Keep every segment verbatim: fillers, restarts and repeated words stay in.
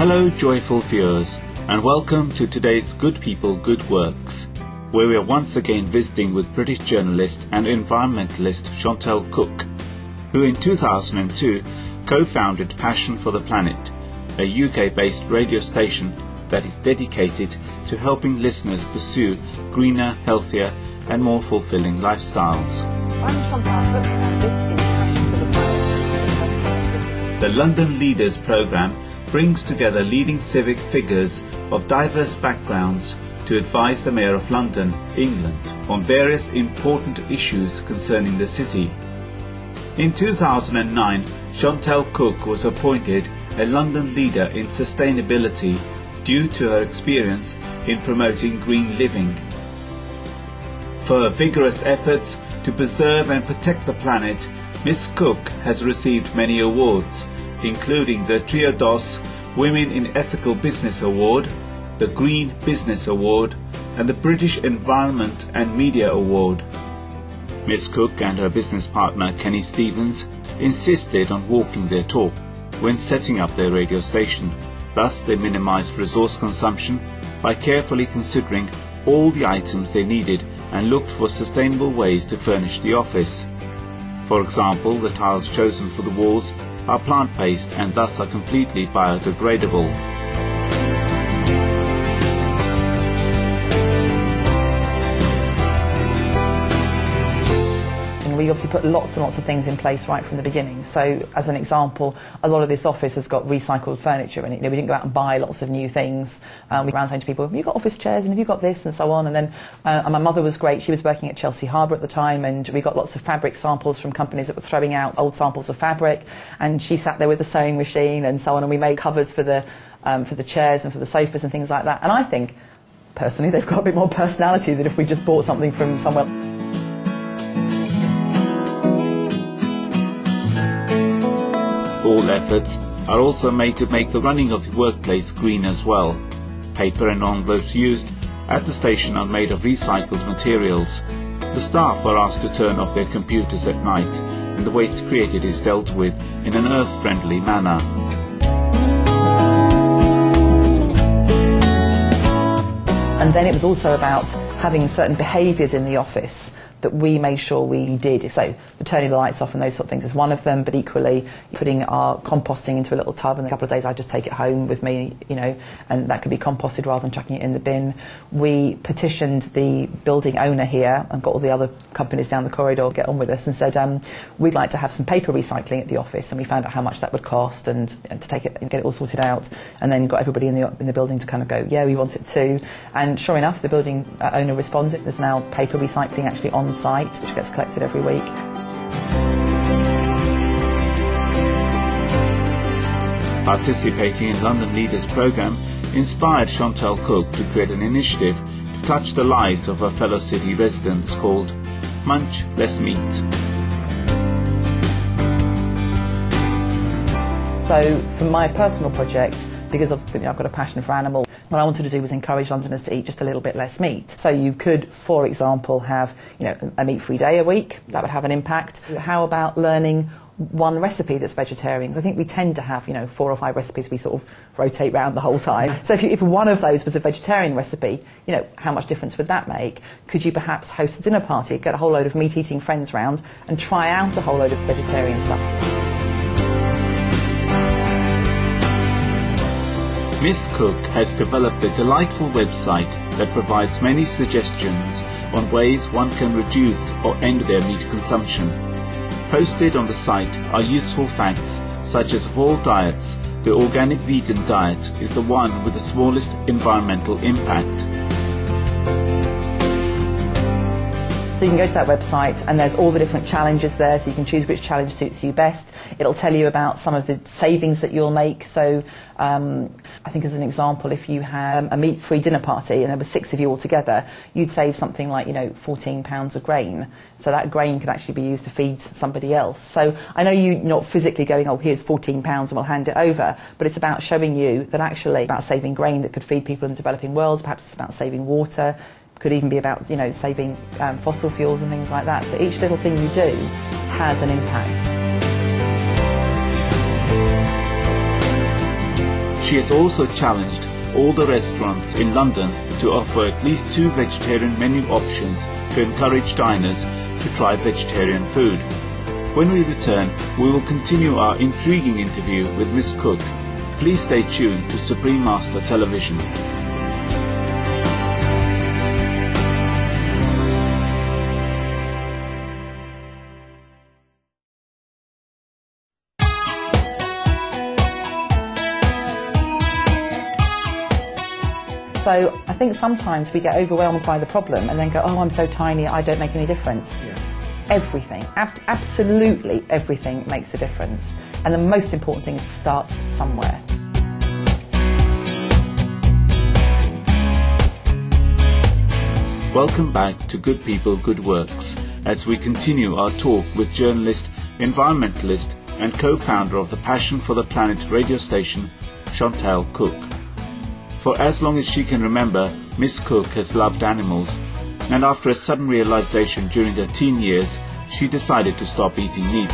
Hello joyful viewers, and welcome to today's Good People Good Works, where we are once again visiting with British journalist and environmentalist Chantal Cook, who in two thousand two co-founded Passion for the Planet, a U K-based radio station that is dedicated to helping listeners pursue greener, healthier and more fulfilling lifestyles. I'm Chantal Cook and this is Passion for the Planet. The London Leaders programme brings together leading civic figures of diverse backgrounds to advise the Mayor of London, England, on various important issues concerning the city. In two thousand nine, Chantal Cook was appointed a London leader in sustainability due to her experience in promoting green living. For her vigorous efforts to preserve and protect the planet, Miss Cook has received many awards, including the Triodos Women in Ethical Business Award, the Green Business Award and the British Environment and Media Award. Miss Cook and her business partner Kenny Stevens insisted on walking their talk when setting up their radio station. Thus they minimised resource consumption by carefully considering all the items they needed and looked for sustainable ways to furnish the office. For example, the tiles chosen for the walls are plant-based and thus are completely biodegradable. We obviously put lots and lots of things in place right from the beginning. So, as an example, a lot of this office has got recycled furniture in it. You know, we didn't go out and buy lots of new things. Um, we ran saying to people, have you got office chairs and have you got this and so on. And then uh, and my mother was great. She was working at Chelsea Harbour at the time and we got lots of fabric samples from companies that were throwing out old samples of fabric. And she sat there with a sewing machine and so on. And we made covers for the, um, for the chairs and for the sofas and things like that. And I think, personally, they've got a bit more personality than if we just bought something from somewhere. All efforts are also made to make the running of the workplace green as well. Paper and envelopes used at the station are made of recycled materials. The staff are asked to turn off their computers at night, and the waste created is dealt with in an earth-friendly manner. And then it was also about having certain behaviours in the office that we made sure we did. So the turning the lights off and those sort of things is one of them, but equally putting our composting into a little tub, and a couple of days I just take it home with me, you know, and that could be composted rather than chucking it in the bin. We petitioned the building owner here and got all the other companies down the corridor to get on with us and said um, we'd like to have some paper recycling at the office, and we found out how much that would cost and, and to take it and get it all sorted out, and then got everybody in the in the building to kind of go, yeah, we want it too. And sure enough, the building owner responded. There's now paper recycling actually on site, which gets collected every week. Participating in London Leaders programme inspired Chantal Cook to create an initiative to touch the lives of her fellow city residents called Munch Less Meat. So for my personal project, because of, you know, I've got a passion for animals, what I wanted to do was encourage Londoners to eat just a little bit less meat. So you could, for example, have, you know, a meat-free day a week. That would have an impact. How about learning one recipe that's vegetarian? I think we tend to have, you know, four or five recipes we sort of rotate round the whole time. So if, you, if one of those was a vegetarian recipe, you know, how much difference would that make? Could you perhaps host a dinner party, get a whole load of meat-eating friends round and try out a whole load of vegetarian stuff? Miss Cook has developed a delightful website that provides many suggestions on ways one can reduce or end their meat consumption. Posted on the site are useful facts such as of all diets, the organic vegan diet is the one with the smallest environmental impact. So you can go to that website and there's all the different challenges there, so you can choose which challenge suits you best. It'll tell you about some of the savings that you'll make. So um, I think as an example, if you had a meat-free dinner party and there were six of you all together, you'd save something like, you know, fourteen pounds of grain. So that grain could actually be used to feed somebody else. So I know you're not physically going, oh, here's fourteen pounds and we'll hand it over, but it's about showing you that actually it's about saving grain that could feed people in the developing world. Perhaps it's about saving water. Could even be about, you know, saving um, fossil fuels and things like that. So each little thing you do has an impact. She has also challenged all the restaurants in London to offer at least two vegetarian menu options to encourage diners to try vegetarian food. When we return, we will continue our intriguing interview with Miss Cook. Please stay tuned to Supreme Master Television. So I think sometimes we get overwhelmed by the problem and then go, oh, I'm so tiny, I don't make any difference. Yeah. Everything, ab- absolutely everything makes a difference. And the most important thing is to start somewhere. Welcome back to Good People, Good Works, as we continue our talk with journalist, environmentalist and co-founder of the Passion for the Planet radio station, Chantal Cook. For as long as she can remember, Miss Cook has loved animals, and after a sudden realization during her teen years, she decided to stop eating meat.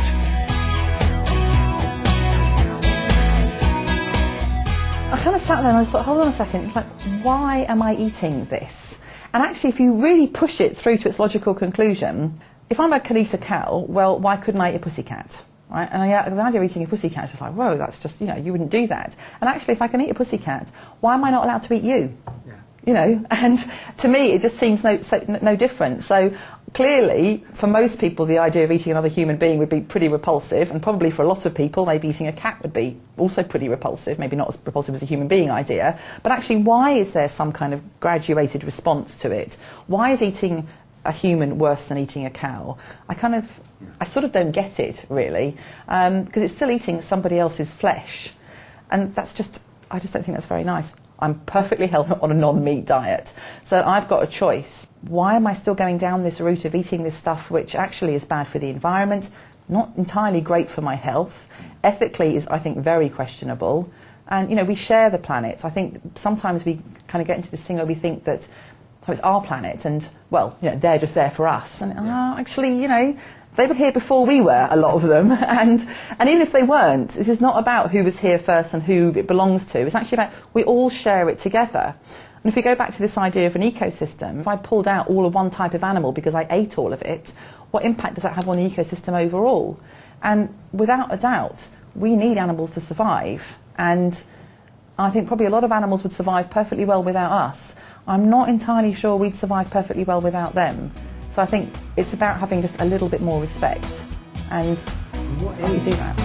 I kind of sat there and I just thought, hold on a second, it's like, why am I eating this? And actually, if you really push it through to its logical conclusion, if I can eat a cow, well, why couldn't I eat a pussycat? Right? And I, the idea of eating a pussycat is just like, whoa, that's just, you know, you wouldn't do that. And actually, if I can eat a pussycat, why am I not allowed to eat you? Yeah. You know, and to me, it just seems no, so, no different. So clearly, for most people, the idea of eating another human being would be pretty repulsive, and probably for a lot of people, maybe eating a cat would be also pretty repulsive, maybe not as repulsive as a human being idea. But actually, why is there some kind of graduated response to it? Why is eating a human worse than eating a cow? I kind of, I sort of don't get it, really, because um, it's still eating somebody else's flesh. And that's just, I just don't think that's very nice. I'm perfectly healthy on a non-meat diet. So I've got a choice. Why am I still going down this route of eating this stuff which actually is bad for the environment, not entirely great for my health, ethically is, I think, very questionable. And, you know, we share the planet. I think sometimes we kind of get into this thing where we think that so it's our planet and, well, you know, they're just there for us. And uh, actually, you know, they were here before we were, a lot of them. And and even if they weren't, this is not about who was here first and who it belongs to. It's actually about we all share it together. And if we go back to this idea of an ecosystem, if I pulled out all of one type of animal because I ate all of it, what impact does that have on the ecosystem overall? And without a doubt, we need animals to survive. And I think probably a lot of animals would survive perfectly well without us. I'm not entirely sure we'd survive perfectly well without them. So I think it's about having just a little bit more respect. And what how do you do that?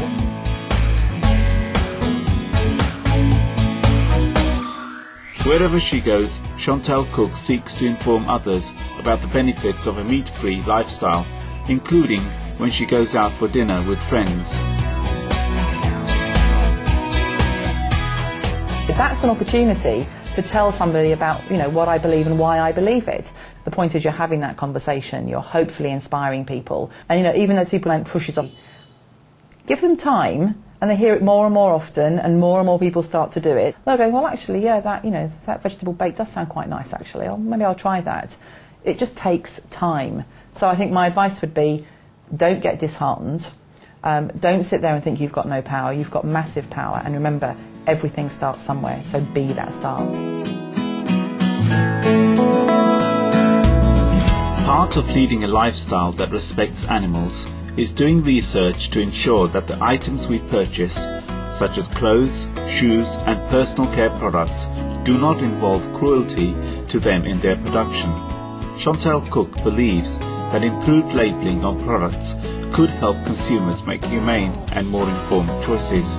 Wherever she goes, Chantal Cook seeks to inform others about the benefits of a meat-free lifestyle, including when she goes out for dinner with friends. That's an opportunity to tell somebody about, you know, what I believe and why I believe it. The point is you're having that conversation, you're hopefully inspiring people. And, you know, even those people don't push it on, give them time and they hear it more and more often and more and more people start to do it. They'll go, well, actually, yeah, that, you know, that vegetable bake does sound quite nice, actually. I'll, maybe I'll try that. It just takes time. So I think my advice would be don't get disheartened. Um, don't sit there and think you've got no power. You've got massive power. And remember, everything starts somewhere, so be that start. Part of leading a lifestyle that respects animals is doing research to ensure that the items we purchase, such as clothes, shoes and personal care products, do not involve cruelty to them in their production. Chantal Cook believes that improved labelling on products could help consumers make humane and more informed choices.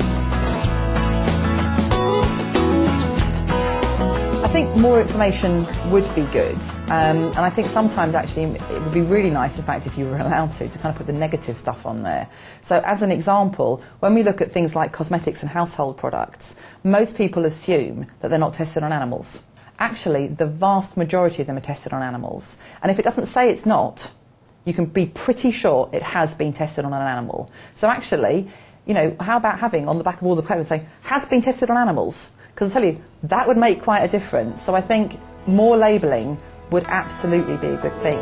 I think more information would be good, um, and I think sometimes actually it would be really nice, in fact, if you were allowed to, to kind of put the negative stuff on there. So as an example, when we look at things like cosmetics and household products, most people assume that they're not tested on animals. Actually, the vast majority of them are tested on animals, and if it doesn't say it's not, you can be pretty sure it has been tested on an animal. So actually, you know, how about having on the back of all the clothes saying, has been tested on animals? Because I tell you, that would make quite a difference. So I think more labelling would absolutely be a good thing.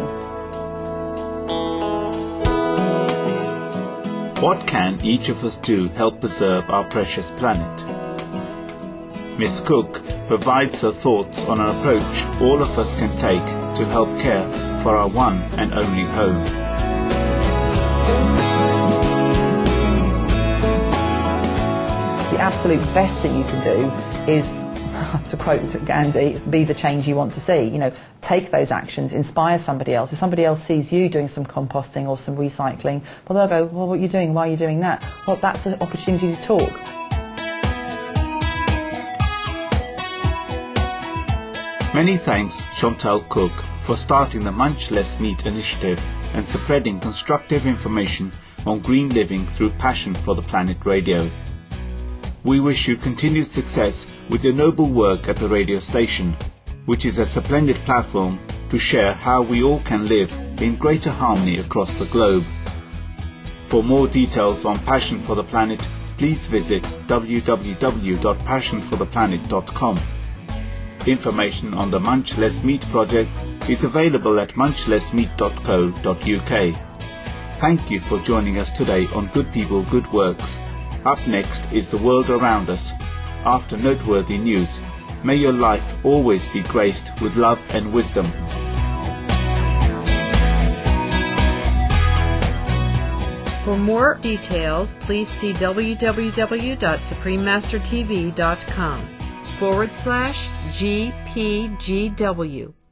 What can each of us do to help preserve our precious planet? Miss Cook provides her thoughts on an approach all of us can take to help care for our one and only home. The absolute best thing you can do is, to quote Gandhi, be the change you want to see. You know, take those actions, inspire somebody else. If somebody else sees you doing some composting or some recycling, well, they'll go, well, what are you doing? Why are you doing that? Well, that's an opportunity to talk. Many thanks Chantal Cook for starting the Munch Less Meat initiative and spreading constructive information on green living through Passion for the Planet Radio. We wish you continued success with your noble work at the radio station, which is a splendid platform to share how we all can live in greater harmony across the globe. For more details on Passion for the Planet, please visit w w w dot passion for the planet dot com. Information on the Munch Less Meat project is available at munch less meat dot co dot u k. Thank you for joining us today on Good People, Good Works. Up next is the world around us. After noteworthy news, may your life always be graced with love and wisdom. For more details, please see w w w dot supreme master t v dot com forward slash G P G W.